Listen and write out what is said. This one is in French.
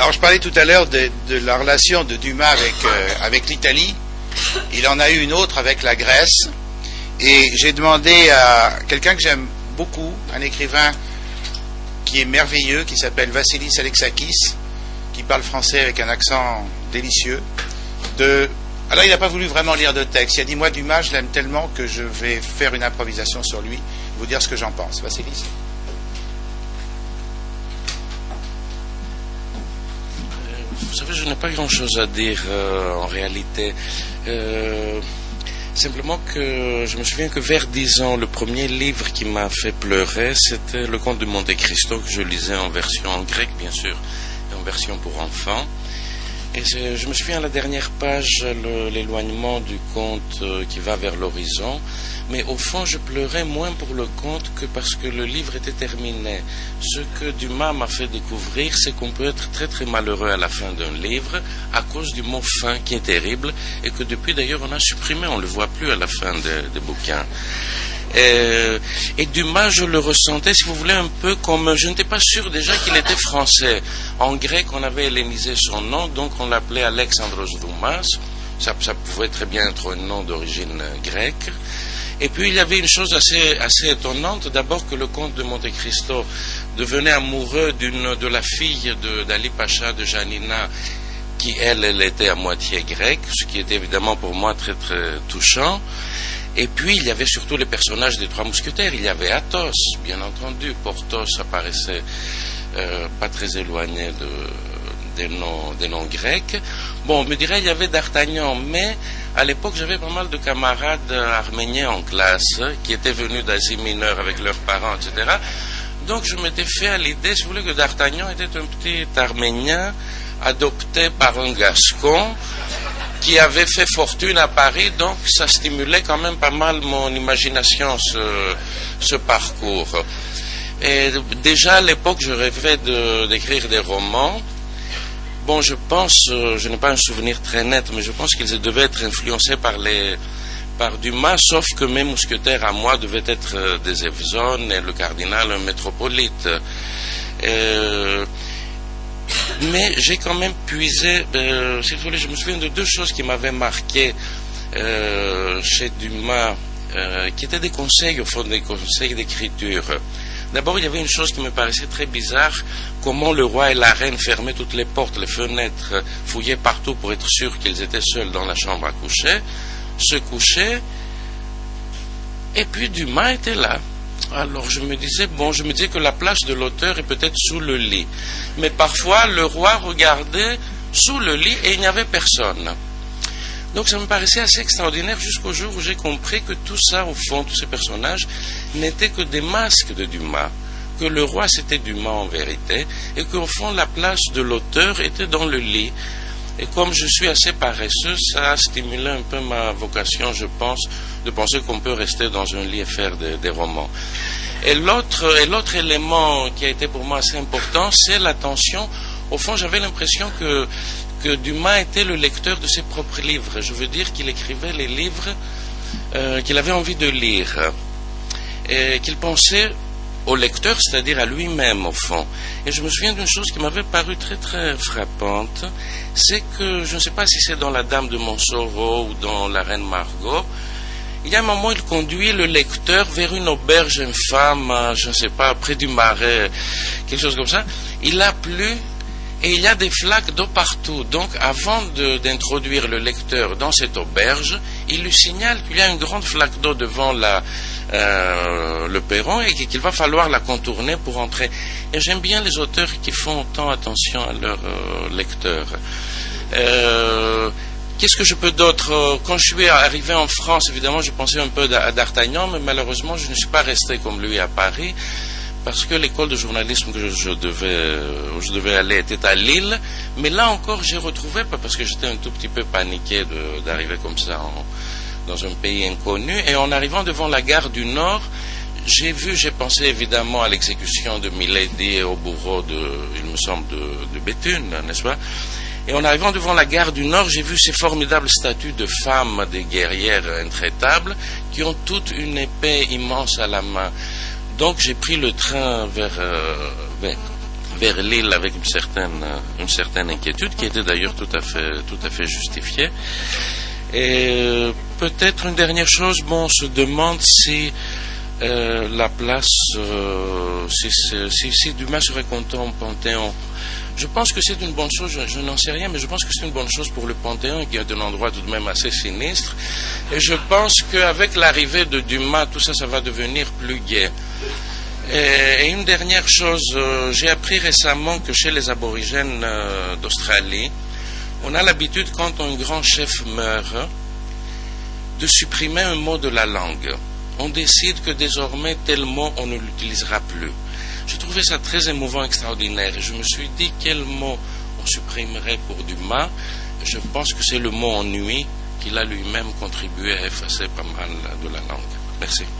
Alors, je parlais tout à l'heure de la relation de Dumas avec l'Italie. Il en a eu une autre avec la Grèce. Et j'ai demandé à quelqu'un que j'aime beaucoup, un écrivain qui est merveilleux, qui s'appelle Vassilis Alexakis, qui parle français avec un accent délicieux. Alors, il n'a pas voulu vraiment lire de texte. Il a dit, moi, Dumas, je l'aime tellement que je vais faire une improvisation sur lui, vous dire ce que j'en pense. Vassilis. Vous savez, je n'ai pas grand-chose à dire en réalité. Simplement que je me souviens que vers 10 ans, le premier livre qui m'a fait pleurer, c'était Le Comte de Monte Cristo, que je lisais en version en grec, bien sûr, et en version pour enfants. Et je me souviens à la dernière page, l'éloignement du comte qui va vers l'horizon. Mais au fond, je pleurais moins pour le conte que parce que le livre était terminé. Ce que Dumas m'a fait découvrir, c'est qu'on peut être très très malheureux à la fin d'un livre à cause du mot fin qui est terrible et que depuis d'ailleurs on a supprimé, on ne le voit plus à la fin des bouquins. Et Dumas, je le ressentais, si vous voulez, un peu comme, je n'étais pas sûr déjà qu'il était français. En grec, on avait hellénisé son nom, donc on l'appelait Alexandros Dumas. Ça pouvait très bien être un nom d'origine grecque. Et puis il y avait une chose assez étonnante, d'abord que le comte de Monte Cristo devenait amoureux de la fille d'Ali Pacha de Janina, qui elle était à moitié grecque, ce qui était évidemment pour moi très très touchant. Et puis il y avait surtout les personnages des Trois Mousquetaires. Il y avait Athos, bien entendu. Porthos apparaissait pas très éloigné des noms grecs. Bon, on me dirait il y avait d'Artagnan, mais à l'époque j'avais pas mal de camarades arméniens en classe qui étaient venus d'Asie mineure avec leurs parents, etc. Donc je m'étais fait à l'idée, si vous voulez, que d'Artagnan était un petit Arménien adopté par un Gascon qui avait fait fortune à Paris, donc ça stimulait quand même pas mal mon imagination, ce parcours. Et déjà à l'époque, je rêvais d'écrire des romans. Bon, je pense, je n'ai pas un souvenir très net, mais je pense qu'ils devaient être influencés par Dumas, sauf que mes mousquetaires à moi devaient être des Evson et le cardinal un métropolite. Mais j'ai quand même puisé, si vous voulez, je me souviens de deux choses qui m'avaient marqué chez Dumas, qui étaient des conseils, au fond, des conseils d'écriture. D'abord, il y avait une chose qui me paraissait très bizarre, comment le roi et la reine fermaient toutes les portes, les fenêtres, fouillaient partout pour être sûrs qu'ils étaient seuls dans la chambre à coucher, se couchaient, et puis Dumas était là. Alors je me disais que la place de l'auteur est peut-être sous le lit. Mais parfois le roi regardait sous le lit et il n'y avait personne. Donc ça me paraissait assez extraordinaire jusqu'au jour où j'ai compris que tout ça, au fond, tous ces personnages, n'étaient que des masques de Dumas. Que le roi c'était Dumas en vérité et qu'au fond la place de l'auteur était dans le lit. Et comme je suis assez paresseux, ça a stimulé un peu ma vocation, je pense, de penser qu'on peut rester dans un lit et faire des romans. Et l'autre élément qui a été pour moi assez important, c'est l'attention. Au fond, j'avais l'impression que Dumas était le lecteur de ses propres livres. Je veux dire qu'il écrivait les livres qu'il avait envie de lire. Et qu'il pensait au lecteur, c'est-à-dire à lui-même au fond. Et je me souviens d'une chose qui m'avait paru très très frappante, c'est que, je ne sais pas si c'est dans La Dame de Montsoreau ou dans La Reine Margot, il y a un moment où il conduit le lecteur vers une auberge infâme, je ne sais pas, près du Marais, quelque chose comme ça. Il a plu et il y a des flaques d'eau partout. Donc avant d'introduire le lecteur dans cette auberge, il lui signale qu'il y a une grande flaque d'eau devant le perron et qu'il va falloir la contourner pour entrer. Et j'aime bien les auteurs qui font autant attention à leurs lecteurs. Qu'est-ce que je peux d'autre? Quand je suis arrivé en France, évidemment, je pensais un peu à d'Artagnan, mais malheureusement, je ne suis pas resté comme lui à Paris, parce que l'école de journalisme que où je devais aller était à Lille. Mais là encore, j'ai retrouvé, parce que j'étais un tout petit peu paniqué d'arriver comme ça dans un pays inconnu. Et en arrivant devant la gare du Nord, j'ai pensé évidemment à l'exécution de Milady et au bourreau il me semble, de Béthune, n'est-ce pas? Et en arrivant devant la gare du Nord, j'ai vu ces formidables statues de femmes, des guerrières intraitables, qui ont toutes une épée immense à la main. Donc j'ai pris le train vers l'île avec une certaine inquiétude qui était d'ailleurs tout à fait justifiée. Et peut-être une dernière chose, on se demande si la place, si Dumas serait content au Panthéon. Je pense que c'est une bonne chose, je n'en sais rien, mais je pense que c'est une bonne chose pour le Panthéon, qui est un endroit tout de même assez sinistre. Et je pense qu'avec l'arrivée de Dumas, tout ça, ça va devenir plus gai. Et une dernière chose, j'ai appris récemment que chez les aborigènes d'Australie, on a l'habitude, quand un grand chef meurt, de supprimer un mot de la langue. On décide que désormais, tel mot, on ne l'utilisera plus. J'ai trouvé ça très émouvant, extraordinaire, et je me suis dit quel mot on supprimerait pour Dumas. Je pense que c'est le mot ennui qu'il a lui-même contribué à effacer pas mal de la langue. Merci.